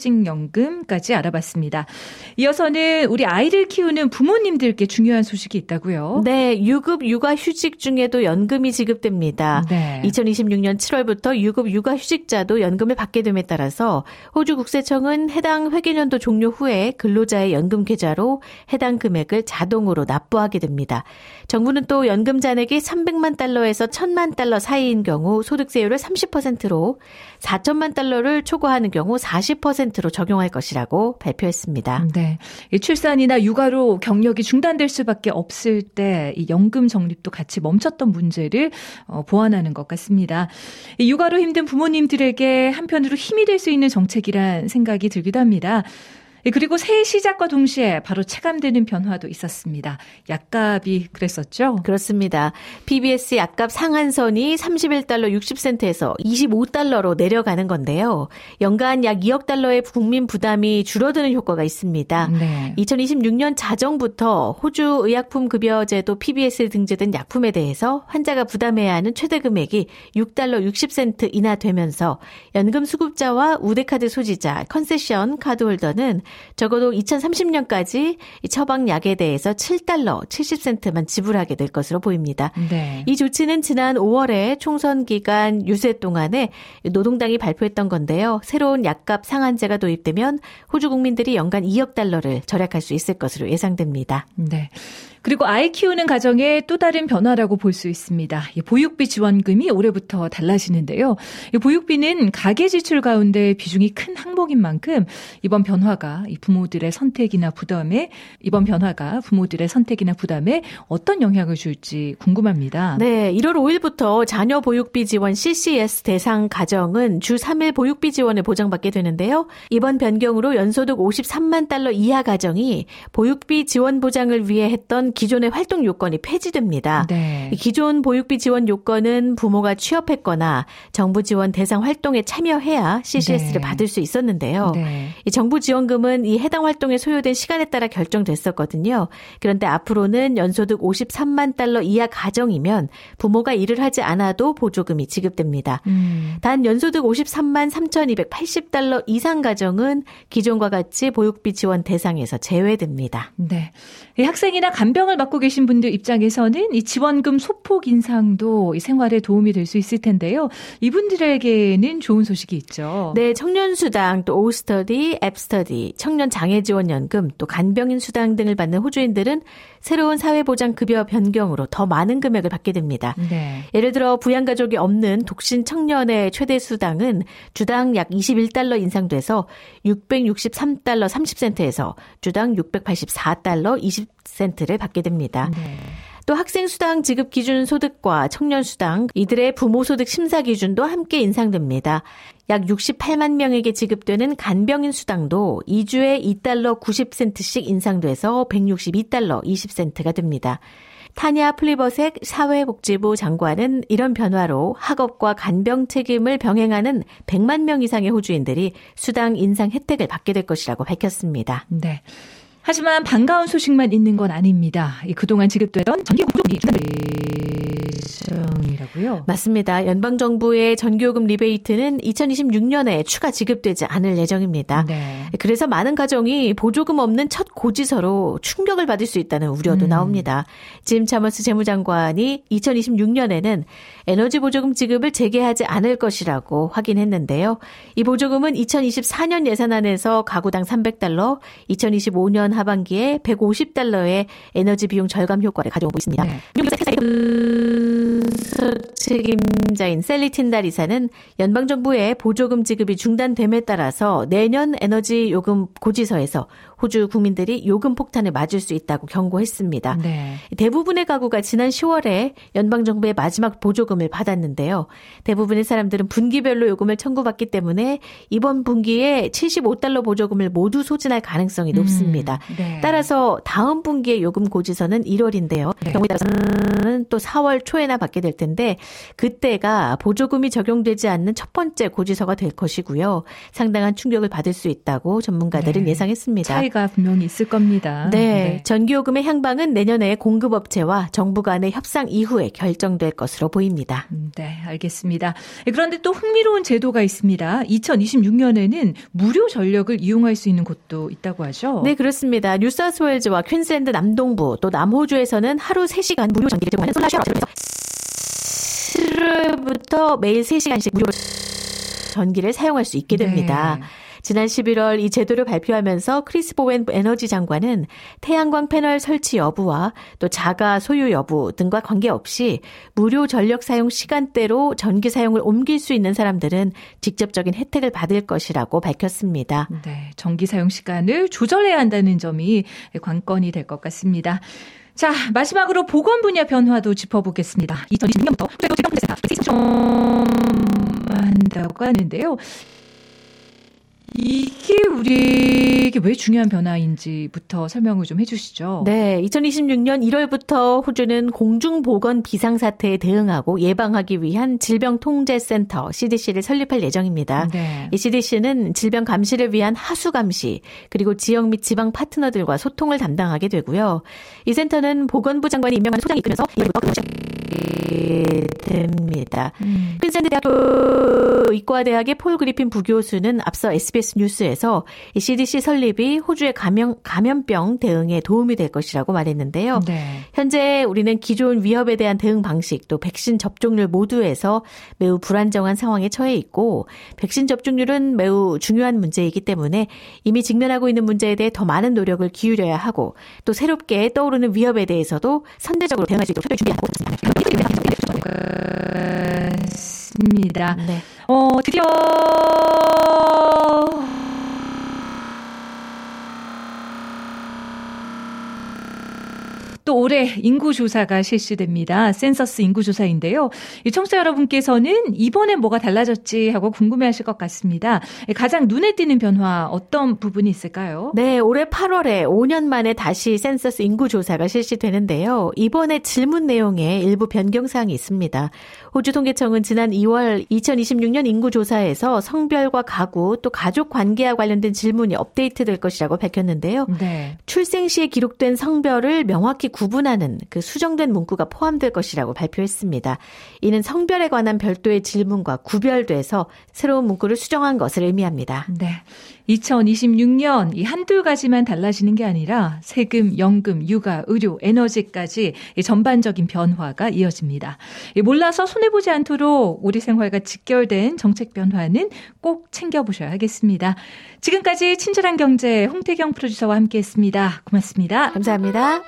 퇴직연금까지 알아봤습니다. 이어서는 우리 아이를 키우는 부모님들께 중요한 소식이 있다고요? 네, 유급 육아휴직 중에도 연금이 지급됩니다. 네. 2026년 7월부터 유급 육아휴직자도 연금을 받게 됨에 따라서 호주 국세청은 해당 회계년도 종료 후에 근로자의 연금 계좌로 해당 금액을 자동으로 납부하게 됩니다. 정부는 또 연금 잔액이 300만 달러에서 1,000만 달러 사이인 경우 소득세율을 30%로 4천만 달러를 초과하는 경우 40%로 적용할 것이라고 발표했습니다. 네, 출산이나 육아로 경력이 중단될 수밖에 없을 때 이 연금 적립도 같이 멈췄던 문제를 보완하는 것 같습니다. 육아로 힘든 부모님들에게 한편으로 힘이 될 수 있는 정책이란 생각이 들기도 합니다. 그리고 새해 시작과 동시에 바로 체감되는 변화도 있었습니다. 약값이 그랬었죠? 그렇습니다. PBS 약값 상한선이 31달러 60센트에서 25달러로 내려가는 건데요. 연간 약 2억 달러의 국민 부담이 줄어드는 효과가 있습니다. 네. 2026년 자정부터 호주 의약품급여제도 PBS에 등재된 약품에 대해서 환자가 부담해야 하는 최대 금액이 6달러 60센트 인하되면서 연금 수급자와 우대카드 소지자, 컨세션 카드홀더는 적어도 2030년까지 이 처방약에 대해서 $7 70센트만 지불하게 될 것으로 보입니다. 네. 이 조치는 지난 5월에 총선 기간 유세 동안에 노동당이 발표했던 건데요. 새로운 약값 상한제가 도입되면 호주 국민들이 연간 $2억 절약할 수 있을 것으로 예상됩니다. 네. 그리고 아이 키우는 가정의 또 다른 변화라고 볼 수 있습니다. 보육비 지원금이 올해부터 달라지는데요. 보육비는 가계 지출 가운데 비중이 큰 항목인 만큼 이번 변화가 부모들의 선택이나 부담에 어떤 영향을 줄지 궁금합니다. 네, 1월 5일부터 자녀 보육비 지원 CCS 대상 가정은 주 3일 보육비 지원을 보장받게 되는데요. 이번 변경으로 연소득 $53만 이하 가정이 보육비 지원 보장을 위해 했던 기존의 활동 요건이 폐지됩니다. 네. 기존 보육비 지원 요건은 부모가 취업했거나 정부 지원 대상 활동에 참여해야 CCS를 받을 수 있었는데요. 네. 이 정부 지원금은 이 해당 활동에 소요된 시간에 따라 결정됐었거든요. 그런데 앞으로는 연소득 $53만 이하 가정이면 부모가 일을 하지 않아도 보조금이 지급됩니다. 단 연소득 $53만 3,280 이상 가정은 기존과 같이 보육비 지원 대상에서 제외됩니다. 네. 학생이나 간병을 맡고 계신 분들 입장에서는 이 지원금 소폭 인상도 이 생활에 도움이 될 수 있을 텐데요. 이분들에게는 좋은 소식이 있죠. 네, 청년수당, 또 오스터디, 앱스터디, 청년장애지원연금, 또 간병인 수당 등을 받는 호주인들은 새로운 사회보장급여 변경으로 더 많은 금액을 받게 됩니다. 네. 예를 들어 부양가족이 없는 독신 청년의 최대 수당은 주당 약 $21 인상돼서 $663 30센트에서 주당 $684 20센트를 받게 됩니다. 네. 또 학생수당 지급 기준 소득과 청년수당, 이들의 부모소득 심사 기준도 함께 인상됩니다. 약 68만 명에게 지급되는 간병인 수당도 2주에 $2 90센트씩 인상돼서 $162 20센트가 됩니다. 타냐 플리버색 사회복지부 장관은 이런 변화로 학업과 간병 책임을 병행하는 100만 명 이상의 호주인들이 수당 인상 혜택을 받게 될 것이라고 밝혔습니다. 네. 하지만 반가운 소식만 있는 건 아닙니다. 그동안 지급되던 전기요금 보조금이 예정이라고요? 맞습니다. 연방정부의 전기요금 리베이트는 2026년에 추가 지급되지 않을 예정입니다. 네. 그래서 많은 가정이 보조금 없는 첫 고지서로 충격을 받을 수 있다는 우려도 나옵니다. 짐 차머스 재무장관이 2026년에는 에너지 보조금 지급을 재개하지 않을 것이라고 확인했는데요. 이 보조금은 2024년 예산안에서 가구당 $300, 2025년 하반기에 $150의 에너지 비용 절감 효과를 가져오고 있습니다. 네. 책임자인 셀리 틴달 이사는 연방정부의 보조금 지급이 중단됨에 따라서 내년 에너지 요금 고지서에서 호주 국민들이 요금 폭탄을 맞을 수 있다고 경고했습니다. 네. 대부분의 가구가 지난 10월에 연방정부의 마지막 보조금을 받았는데요. 대부분의 사람들은 분기별로 요금을 청구받기 때문에 이번 분기에 $75 보조금을 모두 소진할 가능성이 높습니다. 네. 따라서 다음 분기의 요금 고지서는 1월인데요. 네. 경우에 따라서는 또 4월 초에나 받게 될 텐데 그때가 보조금이 적용되지 않는 첫 번째 고지서가 될 것이고요. 상당한 충격을 받을 수 있다고 전문가들은 네. 예상했습니다. 차이가 분명히 있을 겁니다. 네. 전기요금의 향방은 내년에 공급업체와 정부 간의 협상 이후에 결정될 것으로 보입니다. 네, 알겠습니다. 그런데 또 흥미로운 제도가 있습니다. 2026년에는 무료 전력을 이용할 수 있는 곳도 있다고 하죠? 네, 그렇습니다. 뉴사우스웨일즈와 퀸즐랜드 남동부 또 남호주에서는 하루 3시간 무료 전기를 제공하는 솔라샤워를 7월부터 매일 3시간씩 무료 전기를 사용할 수 있게 됩니다. 네. 지난 11월 이 제도를 발표하면서 크리스 보웬 에너지 장관은 태양광 패널 설치 여부와 또 자가 소유 여부 등과 관계없이 무료 전력 사용 시간대로 전기 사용을 옮길 수 있는 사람들은 직접적인 혜택을 받을 것이라고 밝혔습니다. 네, 전기 사용 시간을 조절해야 한다는 점이 관건이 될 것 같습니다. 자, 마지막으로 보건 분야 변화도 짚어보겠습니다. 2026년부터 한다고 하는데요. 이게 우리에게 왜 중요한 변화인지부터 설명을 좀 해주시죠. 네, 2026년 1월부터 호주는 공중보건 비상사태에 대응하고 예방하기 위한 질병통제센터 CDC를 설립할 예정입니다. 네. 이 CDC는 질병 감시를 위한 하수 감시 그리고 지역 및 지방 파트너들과 소통을 담당하게 되고요. 이 센터는 보건부 장관이 임명한 소장이 이끌면서 1월부터 됩니다. 퀸즐랜드 대학교 의과대학의 폴 그리핀 부교수는 앞서 SBS 뉴스에서 이 CDC 설립이 호주의 감염병 대응에 도움이 될 것이라고 말했는데요. 네. 현재 우리는 기존 위협에 대한 대응 방식 또 백신 접종률 모두에서 매우 불안정한 상황에 처해 있고 백신 접종률은 매우 중요한 문제이기 때문에 이미 직면하고 있는 문제에 대해 더 많은 노력을 기울여야 하고 또 새롭게 떠오르는 위협에 대해서도 선제적으로 대응할 수 있도록 철저히 준비해야 하고 있습니다. 네. 드디어 또 올해 인구조사가 실시됩니다. 센서스 인구조사인데요. 청취자 여러분께서는 이번에 뭐가 달라졌지 하고 궁금해하실 것 같습니다. 가장 눈에 띄는 변화 어떤 부분이 있을까요? 네, 올해 8월에 5년 만에 다시 센서스 인구조사가 실시되는데요. 이번에 질문 내용에 일부 변경사항이 있습니다. 호주통계청은 지난 2월 2026년 인구조사에서 성별과 가구 또 가족 관계와 관련된 질문이 업데이트될 것이라고 밝혔는데요. 네. 출생 시에 기록된 성별을 명확히 구분하는 그 수정된 문구가 포함될 것이라고 발표했습니다. 이는 성별에 관한 별도의 질문과 구별돼서 새로운 문구를 수정한 것을 의미합니다. 네. 2026년 이 한두 가지만 달라지는 게 아니라 세금, 연금, 육아, 의료, 에너지까지 전반적인 변화가 이어집니다. 몰라서 손해보지 않도록 우리 생활과 직결된 정책 변화는 꼭 챙겨보셔야 하겠습니다. 지금까지 친절한 경제 홍태경 프로듀서와 함께했습니다. 고맙습니다. 감사합니다.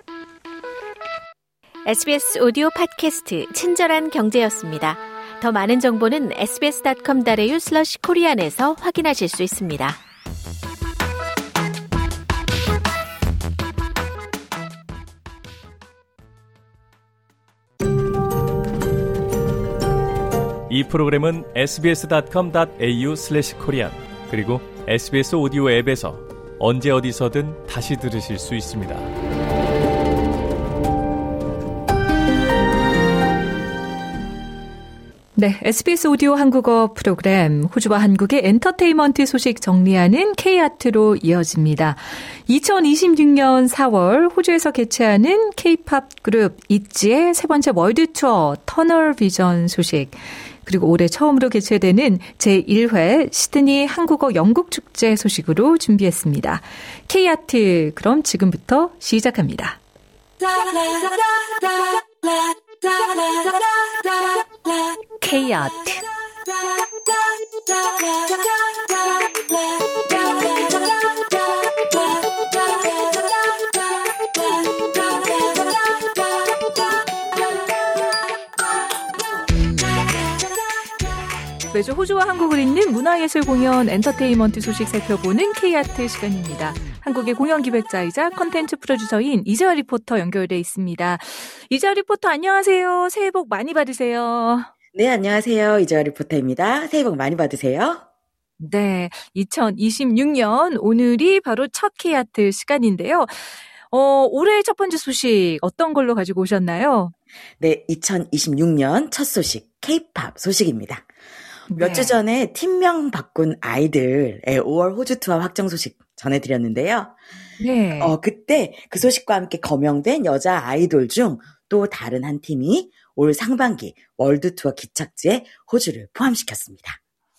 SBS 오디오 팟캐스트 친절한 경제였습니다. 더 많은 정보는 sbs.com.au/korean에서 확인하실 수 있습니다. 이 프로그램은 sbs.com.au/korean 그리고 SBS 오디오 앱에서 언제 어디서든 다시 들으실 수 있습니다. 네, SBS 오디오 한국어 프로그램 호주와 한국의 엔터테인먼트 소식 정리하는 K-아트로 이어집니다. 2026년 4월 호주에서 개최하는 K-팝 그룹 있지의 세 번째 월드 투어 터널 비전 소식, 그리고 올해 처음으로 개최되는 제1회 시드니 한국어 연극축제 소식으로 준비했습니다. K-아트, 그럼 지금부터 시작합니다. K-아트. 매주 호주와 한국을 잇는 문화예술 공연, 엔터테인먼트 소식 살펴보는 K-아트 시간입니다. 한국의 공연 기획자이자 컨텐츠 프로듀서인 이재화 리포터 연결돼 있습니다. 이재화 리포터 안녕하세요. 새해 복 많이 받으세요. 네, 안녕하세요. 이재화 리포터입니다. 새해 복 많이 받으세요. 네, 2026년 오늘이 바로 첫 K-아트 시간인데요. 올해 첫 번째 소식 어떤 걸로 가지고 오셨나요? 네, 2026년 첫 소식, K-팝 소식입니다. 몇 주 전에 팀명 바꾼 아이들의 5월 호주 투어 확정 소식 전해드렸는데요. 네. 그때 그 소식과 함께 거명된 여자 아이돌 중 또 다른 한 팀이 올 상반기 월드 투어 기착지에 호주를 포함시켰습니다.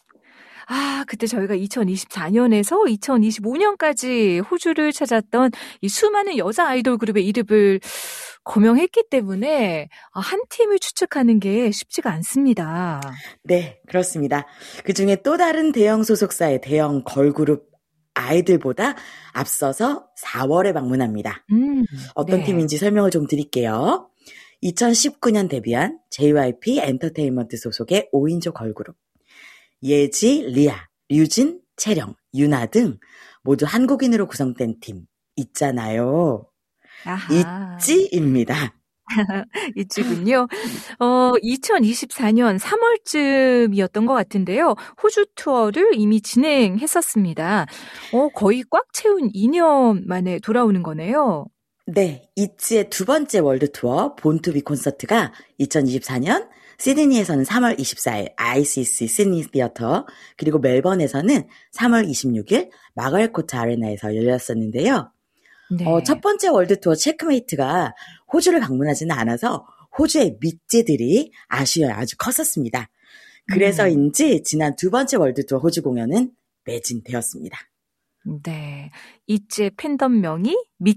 아, 그때 저희가 2024년에서 2025년까지 호주를 찾았던 이 수많은 여자 아이돌 그룹의 이름을 거명했기 때문에 한 팀을 추측하는 게 쉽지가 않습니다. 네, 그렇습니다. 그중에 또 다른 대형 소속사의 대형 걸그룹 아이들보다 앞서서 4월에 방문합니다. 어떤 네. 팀인지 설명을 좀 드릴게요. 2019년 데뷔한 JYP 엔터테인먼트 소속의 5인조 걸그룹. 예지, 리아, 류진, 채령, 유나 등 모두 한국인으로 구성된 팀 있잖아요. 아하. 있지입니다. 있지군요. 2024년 3월쯤이었던 것 같은데요. 호주 투어를 이미 진행했었습니다. 거의 꽉 채운 2년 만에 돌아오는 거네요. 네, 있지의 두 번째 월드 투어 본투비 콘서트가 2024년 시드니에서는 3월 24일 ICC 시드니 시어터, 그리고 멜번에서는 3월 26일 마가렛코트 아레나에서 열렸었는데요. 네. 첫 번째 월드 투어 체크메이트가 호주를 방문하지는 않아서 호주의 미찌들이 아시아에 아주 컸었습니다. 그래서인지 지난 두 번째 월드투어 호주 공연은 매진되었습니다. 네. 이츠의 팬덤명이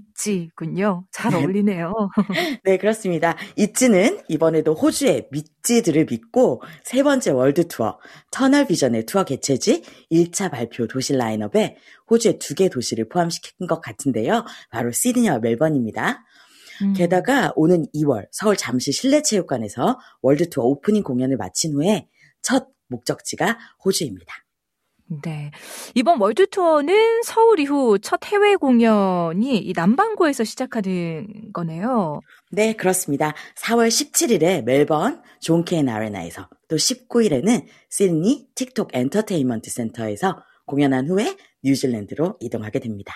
미찌군요. 잘 어울리네요. 네, 그렇습니다. 이츠는 이번에도 호주의 미찌들을 믿고 세 번째 월드투어 터널 비전의 투어 개최지 1차 발표 도시 라인업에 호주의 2개 도시를 포함시킨 것 같은데요. 바로 시드니와 멜번입니다. 게다가 오는 2월 서울 잠실 실내체육관에서 월드투어 오프닝 공연을 마친 후에 첫 목적지가 호주입니다. 네. 이번 월드 투어는 서울 이후 첫 해외 공연이 이 남반구에서 시작하는 거네요. 네, 그렇습니다. 4월 17일에 멜번 존 케인 아레나에서 또 19일에는 시드니 틱톡 엔터테인먼트 센터에서 공연한 후에 뉴질랜드로 이동하게 됩니다.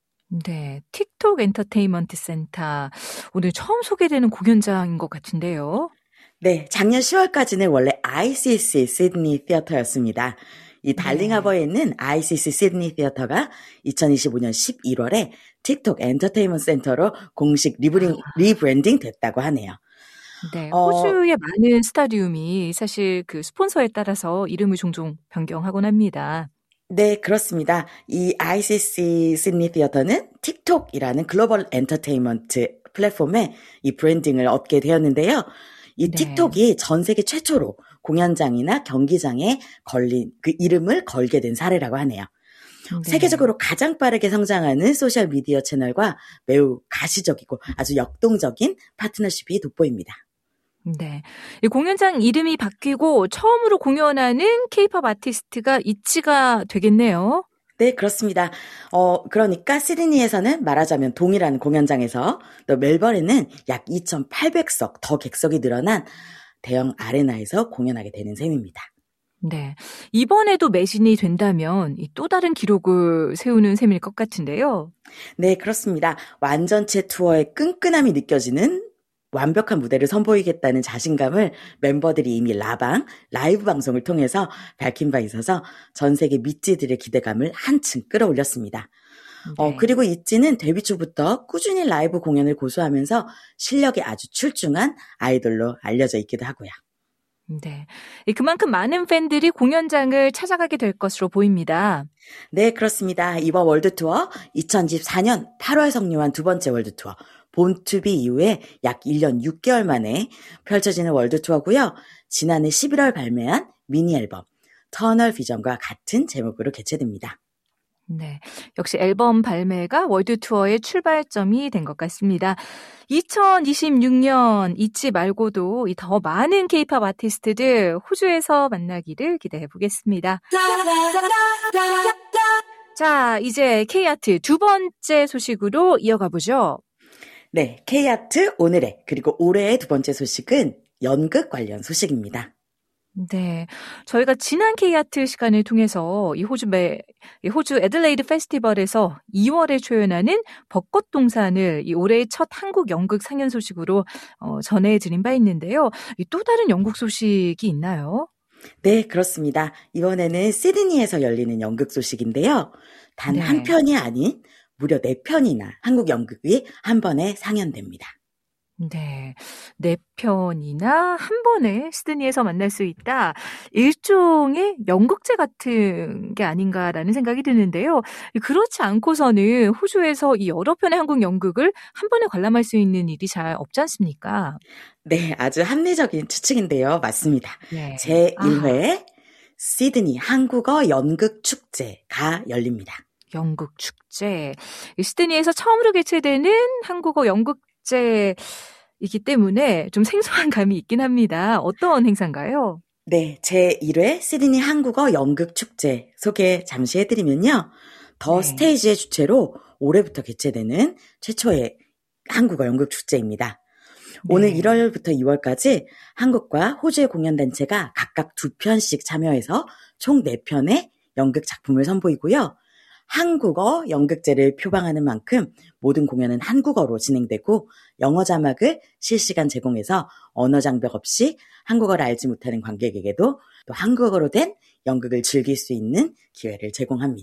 네. 틱톡 엔터테인먼트 센터. 오늘 처음 소개되는 공연장인 것 같은데요. 네. 작년 10월까지는 원래 ICC 시드니 티어터였습니다. 이 달링하버에 있는 ICC 시드니 티어터가 2025년 11월에 틱톡 엔터테인먼트 센터로 공식 리브랜딩 됐다고 하네요. 네, 호주의 많은 스타디움이 사실 그 스폰서에 따라서 이름을 종종 변경하곤 합니다. 네, 그렇습니다. 이 ICC 시드니 티어터는 틱톡이라는 글로벌 엔터테인먼트 플랫폼에 이 브랜딩을 얻게 되었는데요. 이 틱톡이 전 세계 최초로 공연장이나 경기장에 걸린 그 이름을 걸게 된 사례라고 하네요. 네. 세계적으로 가장 빠르게 성장하는 소셜미디어 채널과 매우 가시적이고 아주 역동적인 파트너십이 돋보입니다. 네. 이 공연장 이름이 바뀌고 처음으로 공연하는 K-팝 아티스트가 이치가 되겠네요. 네, 그렇습니다. 그러니까 시드니에서는 말하자면 동일한 공연장에서 또 멜번에는 약 2,800석 더 객석이 늘어난 대형 아레나에서 공연하게 되는 셈입니다. 네. 이번에도 매진이 된다면 또 다른 기록을 세우는 셈일 것 같은데요. 네, 그렇습니다. 완전체 투어의 끈끈함이 느껴지는 완벽한 무대를 선보이겠다는 자신감을 멤버들이 이미 라이브 방송을 통해서 밝힌 바 있어서 전 세계 미찌들의 기대감을 한층 끌어올렸습니다. 네. 그리고 이찌는 데뷔 초부터 꾸준히 라이브 공연을 고수하면서 실력이 아주 출중한 아이돌로 알려져 있기도 하고요. 네. 그만큼 많은 팬들이 공연장을 찾아가게 될 것으로 보입니다. 네, 그렇습니다. 이번 월드투어 2024년 8월 성료한 두 번째 월드투어 본투비 이후에 약 1년 6개월 만에 펼쳐지는 월드투어고요. 지난해 11월 발매한 미니 앨범 터널 비전과 같은 제목으로 개최됩니다. 네, 역시 앨범 발매가 월드투어의 출발점이 된 것 같습니다. 2026년 이치 말고도 더 많은 K-팝 아티스트들 호주에서 만나기를 기대해 보겠습니다. 자, 이제 K-아트 두 번째 소식으로 이어가 보죠. 네, K-아트 오늘의 그리고 올해의 두 번째 소식은 연극 관련 소식입니다. 네, 저희가 지난 K-아트 시간을 통해서 이 호주 애들레이드 페스티벌에서 2월에 초연하는 벚꽃 동산을 이 올해의 첫 한국 연극 상연 소식으로 전해드린 바 있는데요. 또 다른 연극 소식이 있나요? 네, 그렇습니다. 이번에는 시드니에서 열리는 연극 소식인데요. 단 한 편이 아닌 무려 4편이나 한국 연극이 한 번에 상연됩니다. 네, 4편이나 한 번에 시드니에서 만날 수 있다. 일종의 연극제 같은 게 아닌가라는 생각이 드는데요. 그렇지 않고서는 호주에서 이 여러 편의 한국 연극을 한 번에 관람할 수 있는 일이 잘 없지 않습니까? 네, 아주 합리적인 추측인데요. 맞습니다. 네. 제1회 시드니 한국어 연극 축제가 열립니다. 연극 축제. 시드니에서 처음으로 개최되는 한국어 연극제이기 때문에 좀 생소한 감이 있긴 합니다. 어떤 행사인가요? 네, 제1회 시드니 한국어 연극 축제 소개 잠시 해드리면요. 더 스테이지의 주최로 올해부터 개최되는 최초의 한국어 연극 축제입니다. 오늘 1월부터 2월까지 한국과 호주의 공연단체가 각각 2편씩 참여해서 총 4편의 연극 작품을 선보이고요. 한국어 연극제를 표방하는 만큼 모든 공연은 한국어로 진행되고 영어 자막을 실시간 제공해서 언어 장벽 없이 한국어를 알지 못하는 관객에게도 또 한국어로 된 연극을 즐길 수 있는 기회를 제공합니다.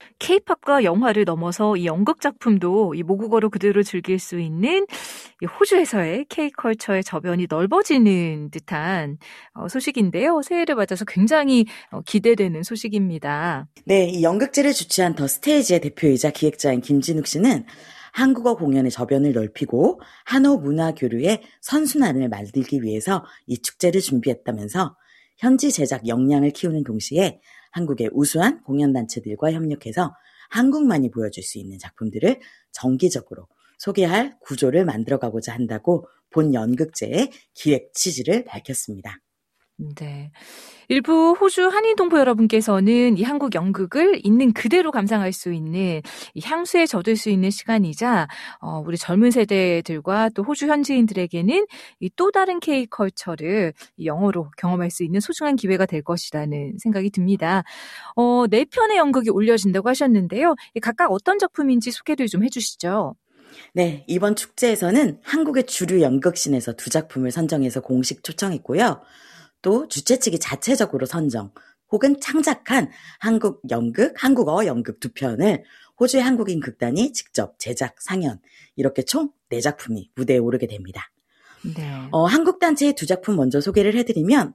K-팝과 영화를 넘어서 이 연극 작품도 이 모국어로 그대로 즐길 수 있는 이 호주에서의 K-컬처의 저변이 넓어지는 듯한 소식인데요. 새해를 맞아서 굉장히 기대되는 소식입니다. 네, 이 연극제를 주최한 더 스테이지의 대표이자 기획자인 김진욱 씨는 한국어 공연의 저변을 넓히고 한호 문화 교류의 선순환을 만들기 위해서 이 축제를 준비했다면서 현지 제작 역량을 키우는 동시에 한국의 우수한 공연단체들과 협력해서 한국만이 보여줄 수 있는 작품들을 정기적으로 소개할 구조를 만들어가고자 한다고 본 연극제의 기획 취지를 밝혔습니다. 네. 일부 호주 한인 동포 여러분께서는 이 한국 연극을 있는 그대로 감상할 수 있는 이 향수에 젖을 수 있는 시간이자 우리 젊은 세대들과 또 호주 현지인들에게는 이 또 다른 K-컬처를 영어로 경험할 수 있는 소중한 기회가 될 것이라는 생각이 듭니다. 4편의 연극이 올려진다고 하셨는데요. 각각 어떤 작품인지 소개를 좀 해주시죠. 네, 이번 축제에서는 한국의 주류 연극신에서 2작품을 선정해서 공식 초청했고요. 또 주최 측이 자체적으로 선정 혹은 창작한 한국어 연극 2편을 호주의 한국인 극단이 직접 제작, 상연 이렇게 총 4작품이 무대에 오르게 됩니다. 네. 한국 단체의 2작품 먼저 소개를 해드리면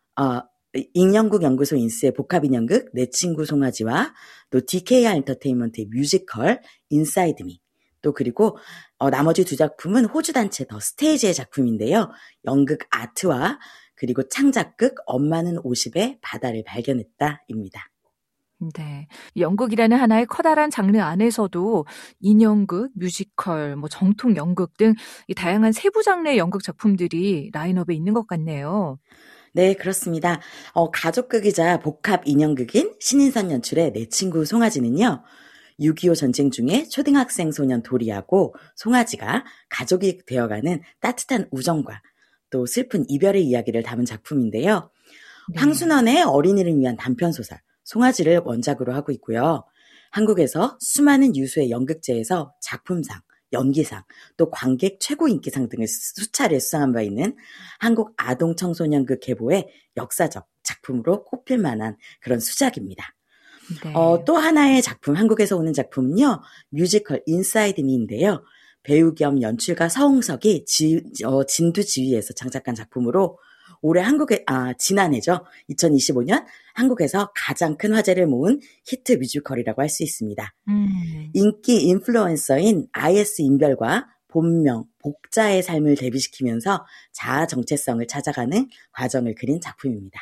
인연극 연구소 인스의 복합인연극 내 친구 송아지와 또 DKR 엔터테인먼트의 뮤지컬 인사이드 미 또 그리고 나머지 2작품은 호주 단체 더 스테이지의 작품인데요. 연극 아트와 그리고 창작극 엄마는 50의 바다를 발견했다입니다. 네, 연극이라는 하나의 커다란 장르 안에서도 인연극, 뮤지컬, 정통 연극 등 이 다양한 세부 장르의 연극 작품들이 라인업에 있는 것 같네요. 네, 그렇습니다. 가족극이자 복합 인연극인 신인선 연출의 내 친구 송아지는요. 6.25 전쟁 중에 초등학생 소년 도리하고 송아지가 가족이 되어가는 따뜻한 우정과 또 슬픈 이별의 이야기를 담은 작품인데요. 네. 황순원의 어린이를 위한 단편소설 송아지를 원작으로 하고 있고요. 한국에서 수많은 유수의 연극제에서 작품상, 연기상, 또 관객 최고 인기상 등을 수차례 수상한 바 있는 한국 아동 청소년극 계보의 역사적 작품으로 꼽힐 만한 그런 수작입니다. 네. 또 하나의 작품, 한국에서 오는 작품은요. 뮤지컬 인사이드 미인데요. 배우 겸 연출가 서홍석이 진두 지휘에서 장작한 작품으로 올해 지난해죠. 2025년 한국에서 가장 큰 화제를 모은 히트 뮤지컬이라고 할 수 있습니다. 인기 인플루언서인 IS 인별과 본명, 복자의 삶을 대비시키면서 자아 정체성을 찾아가는 과정을 그린 작품입니다.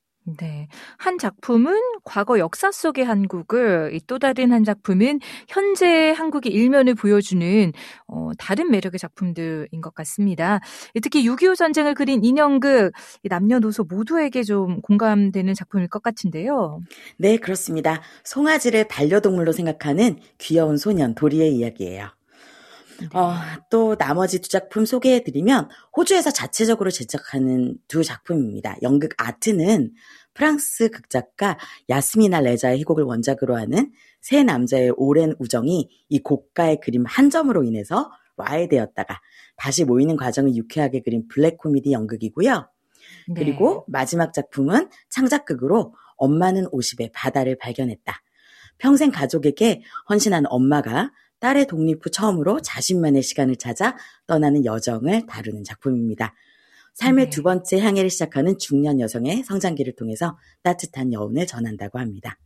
네, 한 작품은 과거 역사 속의 한국을, 또 다른 한 작품은 현재 한국의 일면을 보여주는 다른 매력의 작품들인 것 같습니다. 특히 6.25 전쟁을 그린 인연극, 남녀노소 모두에게 좀 공감되는 작품일 것 같은데요. 네, 그렇습니다. 송아지를 반려동물로 생각하는 귀여운 소년 도리의 이야기예요. 네. 또 나머지 2작품 소개해드리면 호주에서 자체적으로 제작하는 2작품입니다. 연극 아트는 프랑스 극작가 야스미나 레자의 희곡을 원작으로 하는 세 남자의 오랜 우정이 이 고가의 그림 한 점으로 인해서 와해되었다가 다시 모이는 과정을 유쾌하게 그린 블랙 코미디 연극이고요. 네. 그리고 마지막 작품은 창작극으로 엄마는 50의 바다를 발견했다. 평생 가족에게 헌신한 엄마가 딸의 독립 후 처음으로 자신만의 시간을 찾아 떠나는 여정을 다루는 작품입니다. 삶의 2번째 향해를 시작하는 중년 여성의 성장기를 통해서 따뜻한 여운을 전한다고 합니다.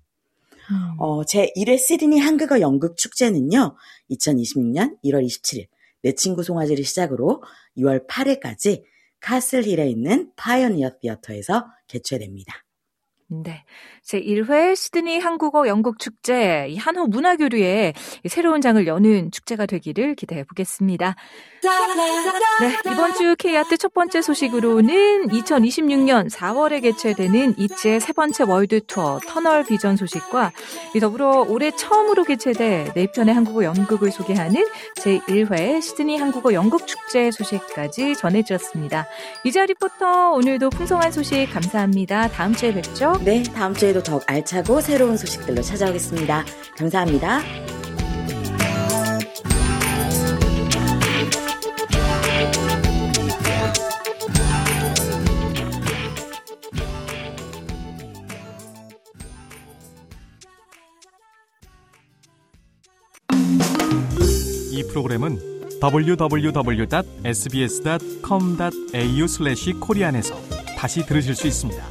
제1회 시드니 한국어 연극 축제는요. 2026년 1월 27일 내 친구 송아지를 시작으로 6월 8일까지 카슬힐에 있는 파이어니어 티어터에서 개최됩니다. 네, 제1회 시드니 한국어 연극 축제, 이 한호 문화교류의 새로운 장을 여는 축제가 되기를 기대해 보겠습니다. 네, 이번 주 K아트 첫 번째 소식으로는 2026년 4월에 개최되는 이츠의 세 번째 월드 투어 터널 비전 소식과 더불어 올해 처음으로 개최돼 4편의 한국어 연극을 소개하는 제1회 시드니 한국어 연극 축제 소식까지 전해드렸습니다. 이지아 리포터, 오늘도 풍성한 소식 감사합니다. 다음 주에 뵙죠. 네, 다음 주에도 더욱 알차고 새로운 소식들로 찾아오겠습니다. 감사합니다. 이 프로그램은 www.sbs.com.au/korean에서 다시 들으실 수 있습니다.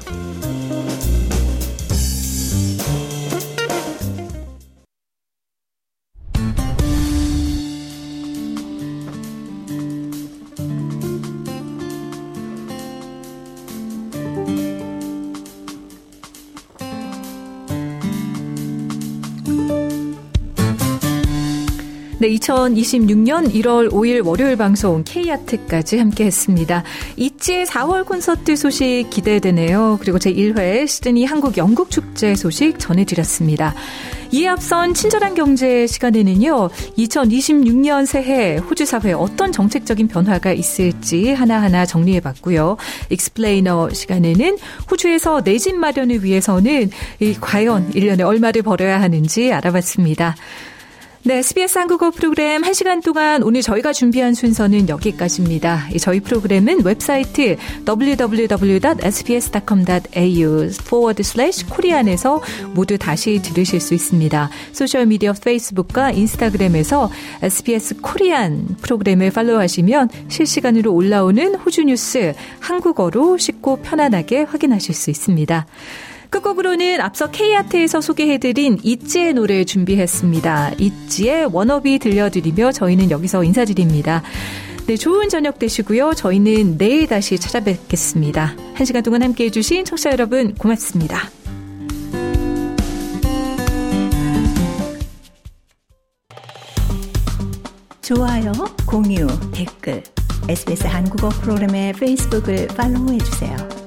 네, 2026년 1월 5일 월요일 방송 K아트까지 함께했습니다. 있지의 4월 콘서트 소식 기대되네요. 그리고 제1회 시드니 한국-영국축제 소식 전해드렸습니다. 이에 앞선 친절한 경제 시간에는요, 2026년 새해 호주 사회에 어떤 정책적인 변화가 있을지 하나하나 정리해봤고요. 익스플레이너 시간에는 호주에서 내 집 마련을 위해서는 과연 1년에 얼마를 벌어야 하는지 알아봤습니다. 네, SBS 한국어 프로그램 1시간 동안 오늘 저희가 준비한 순서는 여기까지입니다. 저희 프로그램은 웹사이트 www.sbs.com.au/korean에서 모두 다시 들으실 수 있습니다. 소셜미디어 페이스북과 인스타그램에서 SBS 코리안 프로그램을 팔로우하시면 실시간으로 올라오는 호주 뉴스 한국어로 쉽고 편안하게 확인하실 수 있습니다. 끝곡으로는 앞서 K아트에서 소개해드린 있지의 노래 준비했습니다. 있지의 워너비 들려드리며 저희는 여기서 인사드립니다. 네, 좋은 저녁 되시고요. 저희는 내일 다시 찾아뵙겠습니다. 1시간 동안 함께해 주신 청취자 여러분 고맙습니다. 좋아요, 공유, 댓글 SBS 한국어 프로그램의 페이스북을 팔로우해 주세요.